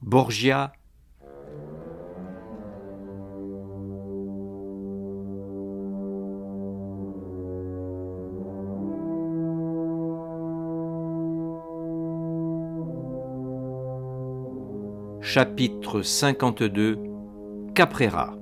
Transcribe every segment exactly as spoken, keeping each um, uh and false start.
Borgia. Chapitre cinquante-deux. Caprera.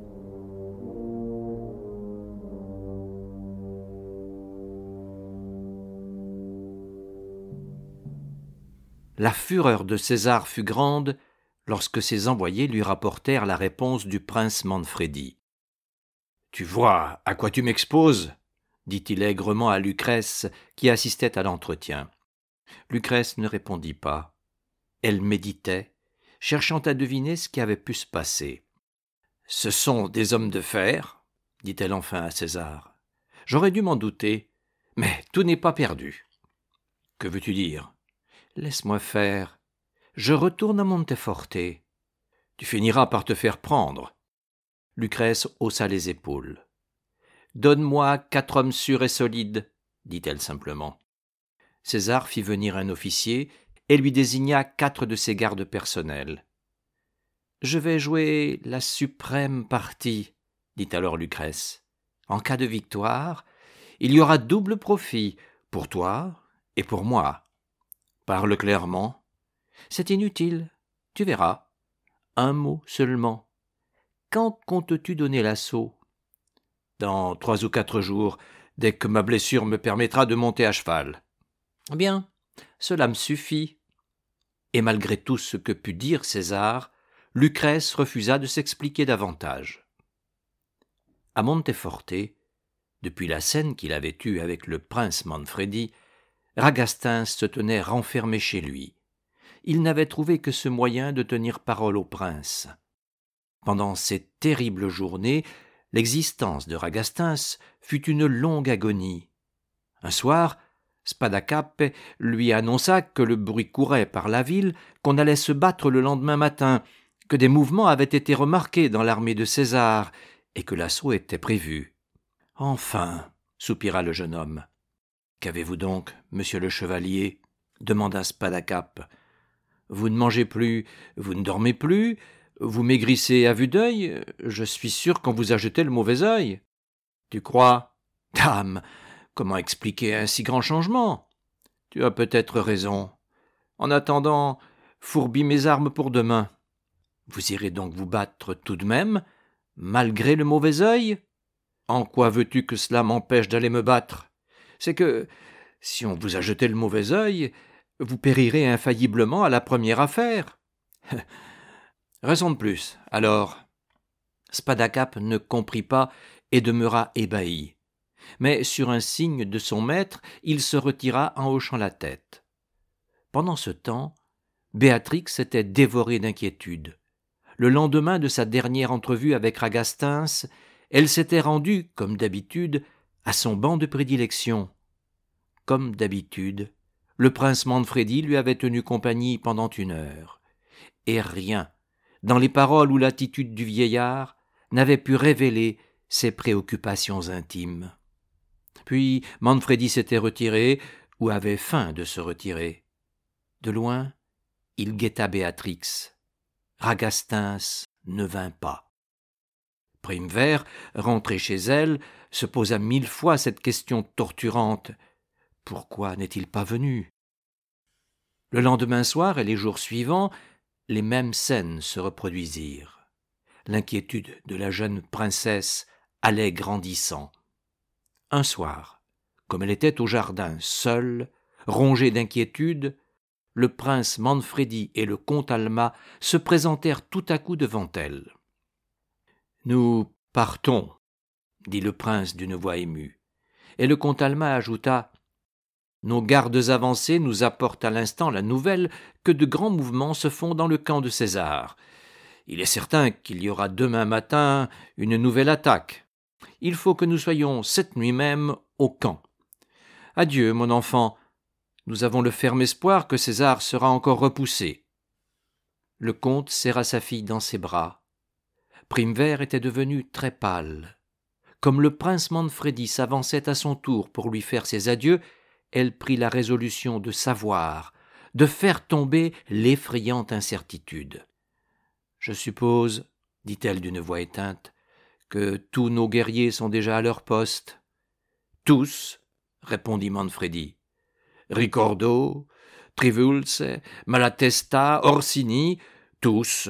La fureur de César fut grande lorsque ses envoyés lui rapportèrent la réponse du prince Manfredi. « Tu vois à quoi tu m'exposes » dit-il aigrement à Lucrèce qui assistait à l'entretien. Lucrèce ne répondit pas. Elle méditait, cherchant à deviner ce qui avait pu se passer. « Ce sont des hommes de fer » dit-elle enfin à César. « J'aurais dû m'en douter, mais tout n'est pas perdu. »« Que veux-tu dire ?»« Laisse-moi faire. Je retourne à Monteforte. »« Tu finiras par te faire prendre. » Lucrèce haussa les épaules. « Donne-moi quatre hommes sûrs et solides, » dit-elle simplement. César fit venir un officier et lui désigna quatre de ses gardes personnels. « Je vais jouer la suprême partie, » dit alors Lucrèce. « En cas de victoire, il y aura double profit pour toi et pour moi. Parle clairement. C'est inutile, tu verras. Un mot seulement. Quand comptes-tu donner l'assaut ? Dans trois ou quatre jours, dès que ma blessure me permettra de monter à cheval. Bien, cela me suffit. » Et malgré tout ce que put dire César, Lucrèce refusa de s'expliquer davantage. À Monteforte, depuis la scène qu'il avait eue avec le prince Manfredi, Ragastin se tenait renfermé chez lui. Il n'avait trouvé que ce moyen de tenir parole au prince. Pendant ces terribles journées, l'existence de Ragastin fut une longue agonie. Un soir, Spadacap lui annonça que le bruit courait par la ville, qu'on allait se battre le lendemain matin, que des mouvements avaient été remarqués dans l'armée de César et que l'assaut était prévu. « Enfin » soupira le jeune homme. « Qu'avez-vous donc, monsieur le chevalier » demanda Spadacap. « Vous ne mangez plus, vous ne dormez plus, vous maigrissez à vue d'œil, je suis sûr qu'on vous a jeté le mauvais œil. »« Tu crois ? Dame, comment expliquer un si grand changement ? Tu as peut-être raison. En attendant, fourbis mes armes pour demain. Vous irez donc vous battre tout de même, malgré le mauvais œil ? En quoi veux-tu que cela m'empêche d'aller me battre ? C'est que, si on vous a jeté le mauvais œil, vous périrez infailliblement à la première affaire. Raison de plus, alors. » Spadacap ne comprit pas et demeura ébahi. Mais sur un signe de son maître, il se retira en hochant la tête. Pendant ce temps, Béatrix était dévorée d'inquiétude. Le lendemain de sa dernière entrevue avec Ragastin, elle s'était rendue, comme d'habitude, à son banc de prédilection. Comme d'habitude, le prince Manfredi lui avait tenu compagnie pendant une heure. Et rien, dans les paroles ou l'attitude du vieillard, n'avait pu révéler ses préoccupations intimes. Puis Manfredi s'était retiré, ou avait feint de se retirer. De loin, il guetta Béatrix. Ragastin ne vint pas. Primevère, rentrée chez elle, se posa mille fois cette question torturante. Pourquoi n'est-il pas venu ? Le lendemain soir et les jours suivants, les mêmes scènes se reproduisirent. L'inquiétude de la jeune princesse allait grandissant. Un soir, comme elle était au jardin seule, rongée d'inquiétude, le prince Manfredi et le comte Alma se présentèrent tout à coup devant elle. « Nous partons, » dit le prince d'une voix émue, et le comte Alma ajouta « Nos gardes avancés nous apportent à l'instant la nouvelle que de grands mouvements se font dans le camp de César. Il est certain qu'il y aura demain matin une nouvelle attaque. Il faut que nous soyons cette nuit même au camp. Adieu, mon enfant. Nous avons le ferme espoir que César sera encore repoussé. » Le comte serra sa fille dans ses bras. Primevère était devenue très pâle. Comme le prince Manfredi s'avançait à son tour pour lui faire ses adieux, elle prit la résolution de savoir, de faire tomber l'effrayante incertitude. Je suppose, dit-elle d'une voix éteinte, que tous nos guerriers sont déjà à leur poste. Tous, répondit Manfredi. Ricordo, Trivulze, Malatesta, Orsini, tous.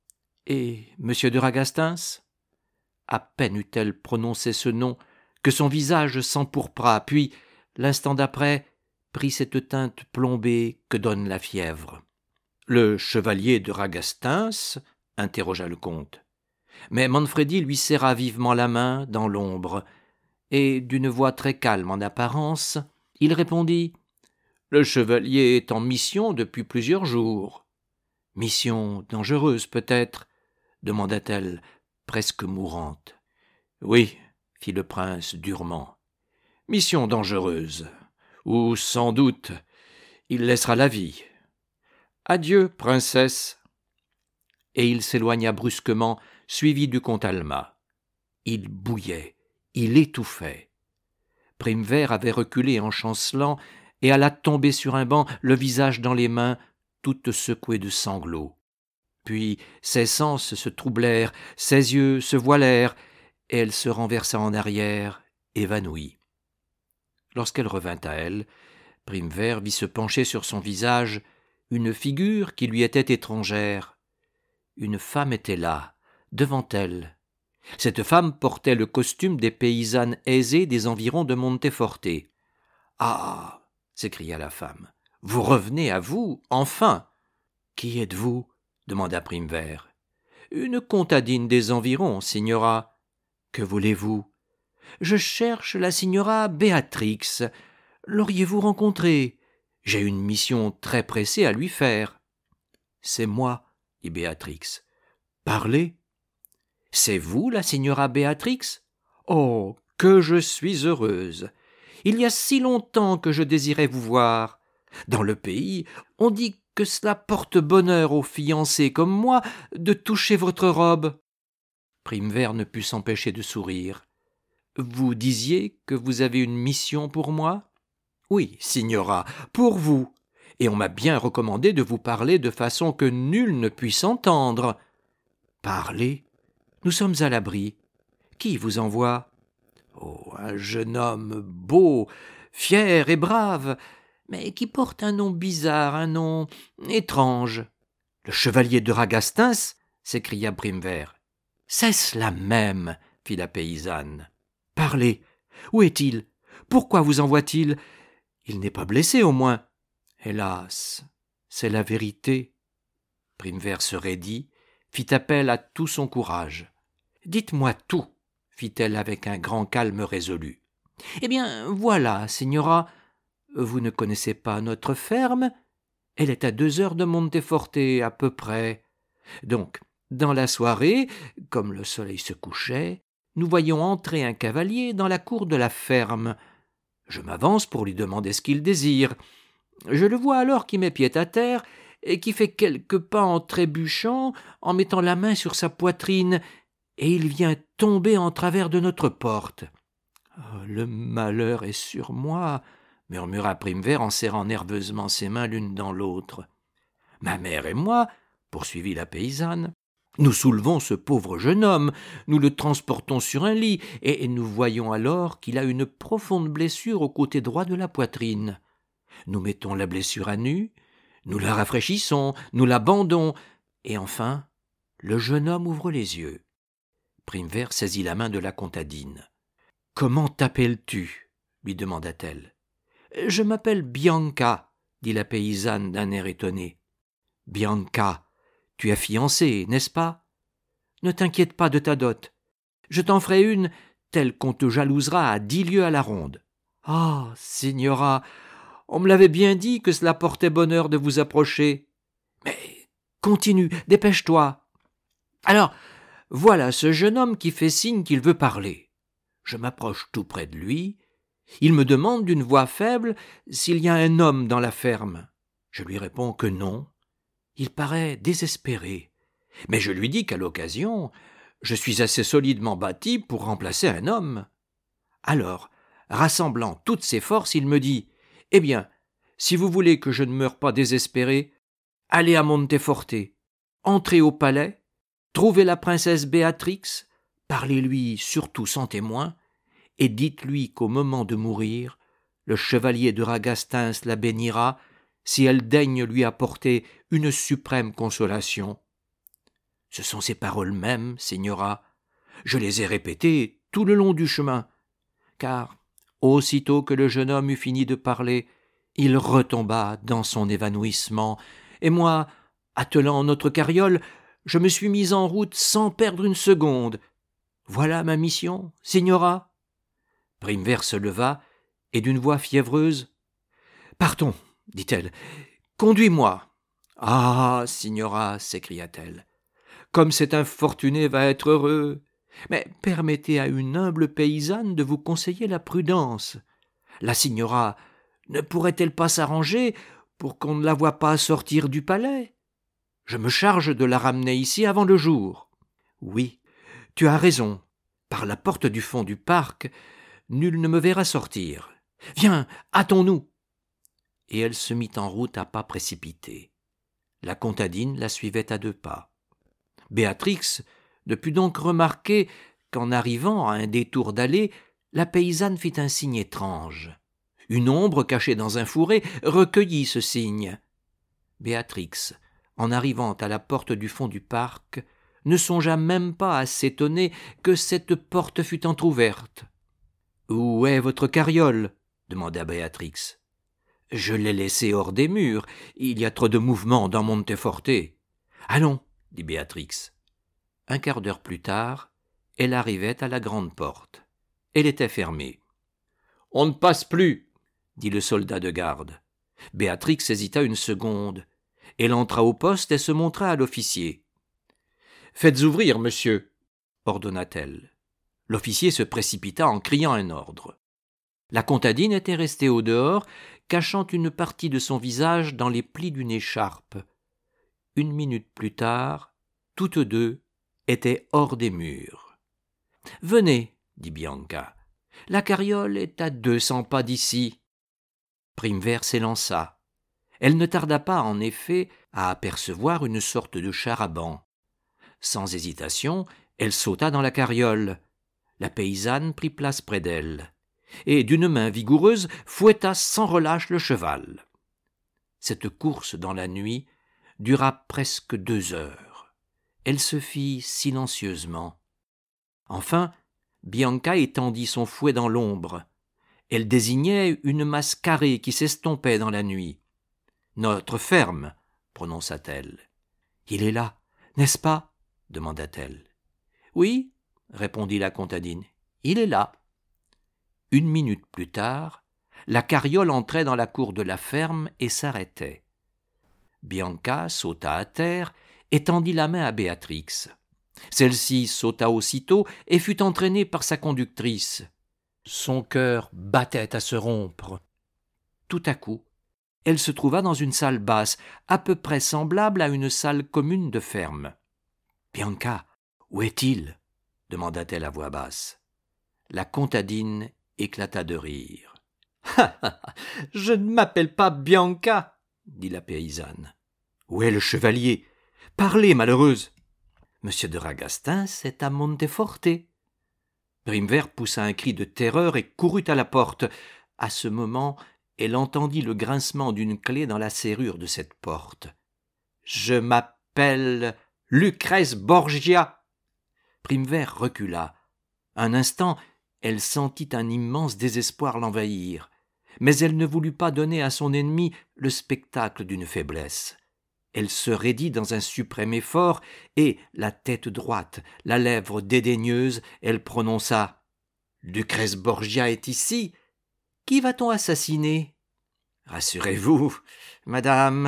Et monsieur de Ragastins? À peine eut-elle prononcé ce nom que son visage s'empourpra, puis, l'instant d'après, prit cette teinte plombée que donne la fièvre. Le chevalier de Ragastins? Interrogea le comte. Mais Manfredi lui serra vivement la main dans l'ombre, et d'une voix très calme en apparence, il répondit « Le chevalier est en mission depuis plusieurs jours. »« Mission dangereuse, peut-être ?» demanda-t-elle, presque mourante. « Oui, » fit le prince durement. « Mission dangereuse, ou sans doute il laissera la vie. Adieu, princesse. » Et il s'éloigna brusquement, suivi du comte Alma. Il bouillait, il étouffait. Primevère avait reculé en chancelant et alla tomber sur un banc, le visage dans les mains, toute secouée de sanglots. Puis ses sens se troublèrent, ses yeux se voilèrent, et elle se renversa en arrière, évanouie. Lorsqu'elle revint à elle, Primevère vit se pencher sur son visage une figure qui lui était étrangère. Une femme était là, devant elle. Cette femme portait le costume des paysannes aisées des environs de Monteforte. « Ah !» s'écria la femme. « Vous revenez à vous, enfin !»« Qui êtes-vous » demanda Primevère. « Une contadine des environs, signora. »« Que voulez-vous ?»« Je cherche la signora Béatrix. L'auriez-vous rencontrée ? J'ai une mission très pressée à lui faire. »« C'est moi, » dit Béatrix. « Parlez. »« C'est vous, la signora Béatrix ? Oh, que je suis heureuse ! Il y a si longtemps que je désirais vous voir. Dans le pays, on dit que cela porte bonheur aux fiancés comme moi de toucher votre robe. » Primevère ne put s'empêcher de sourire. « Vous disiez que vous avez une mission pour moi ? » ?»« Oui, signora, pour vous. Et on m'a bien recommandé de vous parler de façon que nul ne puisse entendre. »« Parlez ? Nous sommes à l'abri. Qui vous envoie ? » ?»« Oh, un jeune homme beau, fier et brave, mais qui porte un nom bizarre, un nom étrange. »« Le chevalier de Ragastins ?» s'écria Primevère. « C'est cela même, » fit la paysanne. « Parlez, où est-il ? Pourquoi vous envoie-t-il ? Il n'est pas blessé, au moins. »« Hélas, c'est la vérité. » Primevère se raidit, fit appel à tout son courage. « Dites-moi tout, » fit-elle avec un grand calme résolu. « Eh bien, voilà, signora, vous ne connaissez pas notre ferme ? Elle est à deux heures de Monteforte, à peu près. Donc, dans la soirée, comme le soleil se couchait, nous voyons entrer un cavalier dans la cour de la ferme. Je m'avance pour lui demander ce qu'il désire. Je le vois alors qui met pied à terre et qui fait quelques pas en trébuchant, en mettant la main sur sa poitrine, et il vient tomber en travers de notre porte. Oh, « Le malheur est sur moi !» murmura Primevère en serrant nerveusement ses mains l'une dans l'autre. « Ma mère et moi, » poursuivit la paysanne, « nous soulevons ce pauvre jeune homme, nous le transportons sur un lit, et nous voyons alors qu'il a une profonde blessure au côté droit de la poitrine. Nous mettons la blessure à nu, nous la rafraîchissons, nous la bandons, et enfin, le jeune homme ouvre les yeux. » Primevère saisit la main de la contadine. « Comment t'appelles-tu » lui demanda-t-elle. « Je m'appelle Bianca, » dit la paysanne d'un air étonné. « Bianca, tu es fiancée, n'est-ce pas ? Ne t'inquiète pas de ta dot. Je t'en ferai une telle qu'on te jalousera à dix lieues à la ronde. Ah, signora, on me l'avait bien dit que cela portait bonheur de vous approcher. Mais continue, dépêche-toi. Alors, voilà ce jeune homme qui fait signe qu'il veut parler. Je m'approche tout près de lui. Il me demande d'une voix faible s'il y a un homme dans la ferme. Je lui réponds que non. Il paraît désespéré. Mais je lui dis qu'à l'occasion, je suis assez solidement bâti pour remplacer un homme. Alors, rassemblant toutes ses forces, il me dit « Eh bien, si vous voulez que je ne meure pas désespéré, allez à Monteforte, entrez au palais, Trouvez la princesse Béatrix, parlez-lui surtout sans témoin, et dites-lui qu'au moment de mourir, le chevalier de Ragastins la bénira si elle daigne lui apporter une suprême consolation. Ce sont ces paroles mêmes, Signora. Je les ai répétées tout le long du chemin, car, aussitôt que le jeune homme eut fini de parler, il retomba dans son évanouissement, et moi, attelant notre carriole, je me suis mis en route sans perdre une seconde. Voilà ma mission, Signora. Primevère se leva, et d'une voix fiévreuse, « Partons, dit-elle, conduis-moi. »« Ah, Signora, s'écria-t-elle, comme cet infortuné va être heureux. Mais permettez à une humble paysanne de vous conseiller la prudence. La Signora ne pourrait-elle pas s'arranger pour qu'on ne la voie pas sortir du palais? Je me charge de la ramener ici avant le jour. »« Oui, tu as raison. Par la porte du fond du parc, nul ne me verra sortir. Viens, hâtons-nous !» Et elle se mit en route à pas précipités. La comtadine la suivait à deux pas. Béatrix ne put donc remarquer qu'en arrivant à un détour d'allée, la paysanne fit un signe étrange. Une ombre cachée dans un fourré recueillit ce signe. Béatrix, en arrivant à la porte du fond du parc, ne songea même pas à s'étonner que cette porte fût entr'ouverte. « Où est votre carriole ?» demanda Béatrix. « Je l'ai laissée hors des murs, il y a trop de mouvement dans Monteforte. »« Allons, » dit Béatrix. Un quart d'heure plus tard, elle arrivait à la grande porte. Elle était fermée. « On ne passe plus !» dit le soldat de garde. Béatrix hésita une seconde. Elle entra au poste et se montra à l'officier. « Faites ouvrir, monsieur !» ordonna-t-elle. L'officier se précipita en criant un ordre. La comtadine était restée au dehors, cachant une partie de son visage dans les plis d'une écharpe. Une minute plus tard, toutes deux étaient hors des murs. « Venez, » dit Bianca, « la carriole est à deux cents pas d'ici. » Primevère s'élança. Elle ne tarda pas, en effet, à apercevoir une sorte de char à bancs. Sans hésitation, elle sauta dans la carriole. La paysanne prit place près d'elle, et d'une main vigoureuse fouetta sans relâche le cheval. Cette course dans la nuit dura presque deux heures. Elle se fit silencieusement. Enfin, Bianca étendit son fouet dans l'ombre. Elle désignait une masse carrée qui s'estompait dans la nuit. « Notre ferme, » prononça-t-elle. « Il est là, n'est-ce pas ?» demanda-t-elle. « Oui, » répondit la comtadine, « il est là. » Une minute plus tard, la carriole entrait dans la cour de la ferme et s'arrêtait. Bianca sauta à terre et tendit la main à Béatrix. Celle-ci sauta aussitôt et fut entraînée par sa conductrice. Son cœur battait à se rompre. Tout à coup, elle se trouva dans une salle basse, à peu près semblable à une salle commune de ferme. « Bianca, où est-il » demanda-t-elle à voix basse. La comtadine éclata de rire. « Je ne m'appelle pas Bianca » dit la paysanne. « Où est le chevalier ? Parlez, malheureuse !»« Monsieur de Ragastins est à Monteforte. » Primevère poussa un cri de terreur et courut à la porte. À ce moment, elle entendit le grincement d'une clé dans la serrure de cette porte. « Je m'appelle Lucrèce Borgia !» Primevère recula. Un instant, elle sentit un immense désespoir l'envahir, mais elle ne voulut pas donner à son ennemi le spectacle d'une faiblesse. Elle se raidit dans un suprême effort et, la tête droite, la lèvre dédaigneuse, elle prononça « Lucrèce Borgia est ici. Qui va-t-on assassiner ?»« Rassurez-vous, madame, »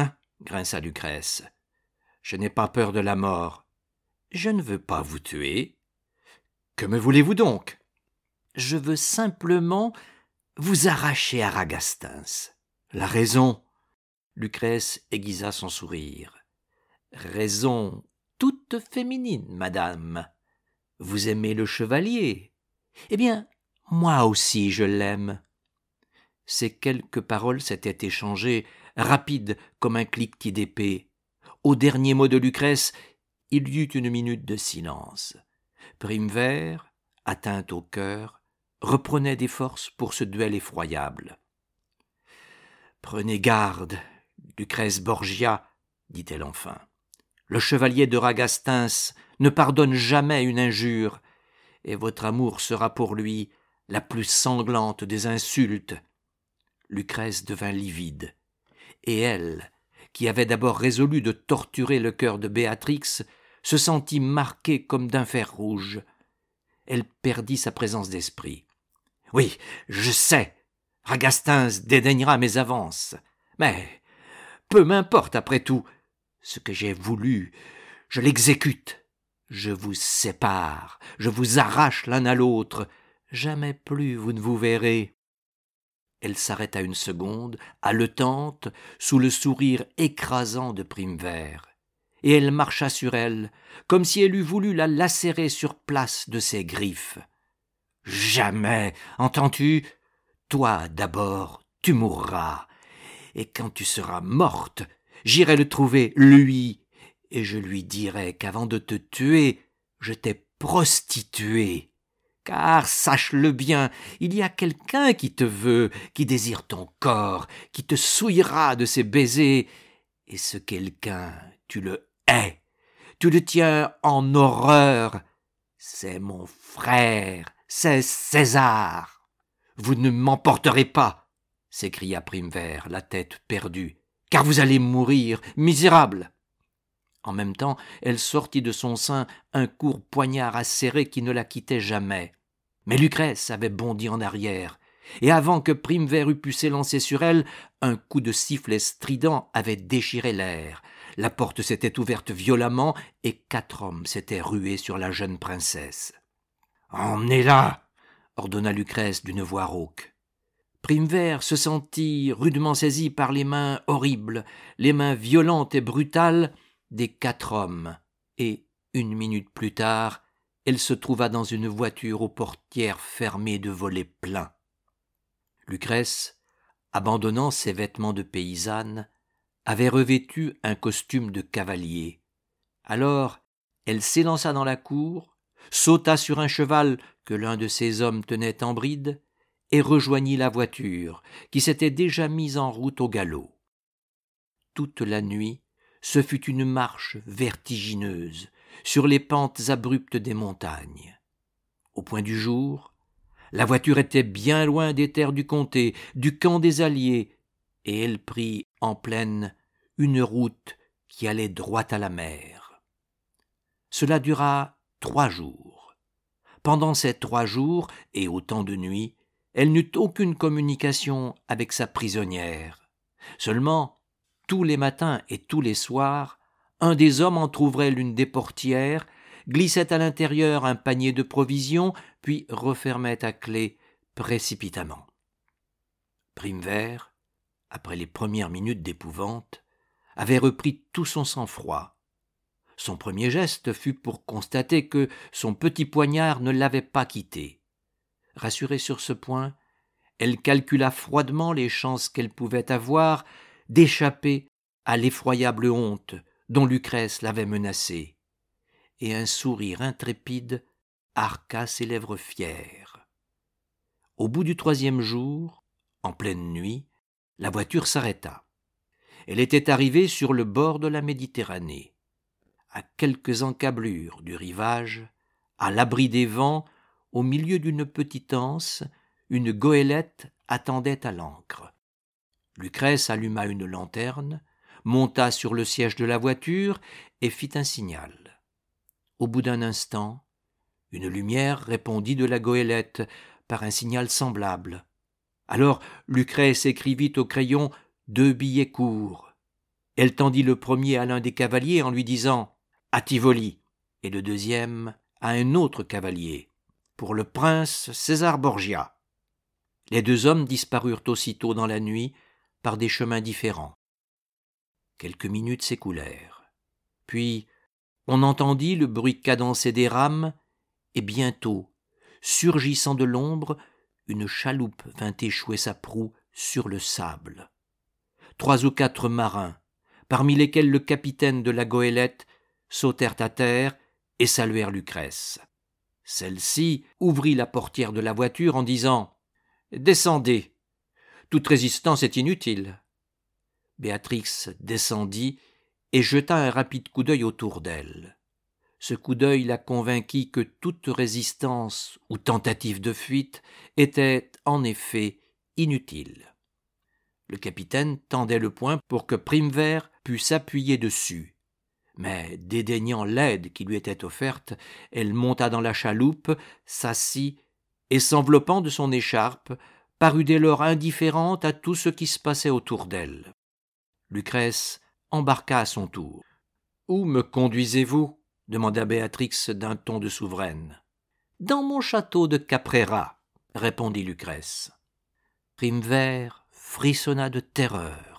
grinça Lucrèce. « Je n'ai pas peur de la mort. Je ne veux pas vous tuer. Que me voulez-vous donc ? Je veux simplement vous arracher à Ragastins. » « La raison ?» Lucrèce aiguisa son sourire. « Raison toute féminine, madame. Vous aimez le chevalier. Eh bien, moi aussi je l'aime. » Ces quelques paroles s'étaient échangées, rapides comme un cliquetis d'épée. Au dernier mot de Lucrèce, Il y eut une minute de silence. Primevère, atteinte au cœur, reprenait des forces pour ce duel effroyable. « Prenez garde, Lucrèce Borgia, dit-elle enfin. Le chevalier de Ragastins ne pardonne jamais une injure, et votre amour sera pour lui la plus sanglante des insultes. » Lucrèce devint livide, et elle, qui avait d'abord résolu de torturer le cœur de Béatrix, se sentit marquée comme d'un fer rouge. Elle perdit sa présence d'esprit. « Oui, je sais, Ragastins dédaignera mes avances, mais peu m'importe après tout. Ce que j'ai voulu, je l'exécute. Je vous sépare, je vous arrache l'un à l'autre. Jamais plus vous ne vous verrez. » Elle s'arrêta une seconde, haletante, sous le sourire écrasant de Primevère, et elle marcha sur elle, comme si elle eût voulu la lacérer sur place de ses griffes. « Jamais, entends-tu ? Toi, d'abord, tu mourras, et quand tu seras morte, j'irai le trouver, lui, et je lui dirai qu'avant de te tuer, je t'ai prostituée. Car, sache-le bien, il y a quelqu'un qui te veut, qui désire ton corps, qui te souillera de ses baisers, et ce quelqu'un, tu le hais, tu le tiens en horreur. C'est mon frère, c'est César. »« Vous ne m'emporterez pas, » s'écria Primevère, la tête perdue, « car vous allez mourir, misérable. » En même temps, elle sortit de son sein un court poignard acéré qui ne la quittait jamais. Mais Lucrèce avait bondi en arrière, et avant que Primevère eût pu s'élancer sur elle, un coup de sifflet strident avait déchiré l'air. La porte s'était ouverte violemment, et quatre hommes s'étaient rués sur la jeune princesse. « Emmenez-la !» ordonna Lucrèce d'une voix rauque. Primevère se sentit rudement saisie par les mains horribles, les mains violentes et brutales des quatre hommes, et, une minute plus tard, elle se trouva dans une voiture aux portières fermées de volets pleins. Lucrèce, abandonnant ses vêtements de paysanne, avait revêtu un costume de cavalier. Alors, elle s'élança dans la cour, sauta sur un cheval que l'un de ses hommes tenait en bride, et rejoignit la voiture, qui s'était déjà mise en route au galop. Toute la nuit, ce fut une marche vertigineuse sur les pentes abruptes des montagnes. Au point du jour, la voiture était bien loin des terres du comté, du camp des Alliés, et elle prit en plaine une route qui allait droit à la mer. Cela dura trois jours. Pendant ces trois jours, et autant de nuits, elle n'eut aucune communication avec sa prisonnière. Seulement, tous les matins et tous les soirs, un des hommes entr'ouvrait l'une des portières, glissait à l'intérieur un panier de provisions, puis refermait à clé précipitamment. Primevère, après les premières minutes d'épouvante, avait repris tout son sang-froid. Son premier geste fut pour constater que son petit poignard ne l'avait pas quitté. Rassurée sur ce point, elle calcula froidement les chances qu'elle pouvait avoir d'échapper à l'effroyable honte dont Lucrèce l'avait menacée, et un sourire intrépide arqua ses lèvres fières. Au bout du troisième jour, en pleine nuit, la voiture s'arrêta. Elle était arrivée sur le bord de la Méditerranée. À quelques encablures du rivage, à l'abri des vents, au milieu d'une petite anse, une goélette attendait à l'ancre. Lucrèce alluma une lanterne, monta sur le siège de la voiture et fit un signal. Au bout d'un instant, une lumière répondit de la goélette par un signal semblable. Alors Lucrèce écrivit au crayon deux billets courts. Elle tendit le premier à l'un des cavaliers en lui disant « À Tivoli » et le deuxième à un autre cavalier, pour le prince César Borgia. Les deux hommes disparurent aussitôt dans la nuit par des chemins différents. Quelques minutes s'écoulèrent. Puis on entendit le bruit cadencé des rames, et bientôt, surgissant de l'ombre, une chaloupe vint échouer sa proue sur le sable. Trois ou quatre marins, parmi lesquels le capitaine de la goélette, sautèrent à terre et saluèrent Lucrèce. Celle-ci ouvrit la portière de la voiture en disant « Descendez, toute résistance est inutile. » Béatrix descendit et jeta un rapide coup d'œil autour d'elle. Ce coup d'œil la convainquit que toute résistance ou tentative de fuite était en effet inutile. Le capitaine tendait le poing pour que Primevère pût s'appuyer dessus. Mais, dédaignant l'aide qui lui était offerte, elle monta dans la chaloupe, s'assit et, s'enveloppant de son écharpe, parut dès lors indifférente à tout ce qui se passait autour d'elle. Lucrèce embarqua à son tour. « Où me conduisez-vous » demanda Béatrix d'un ton de souveraine. « Dans mon château de Caprera, » répondit Lucrèce. Primevère frissonna de terreur.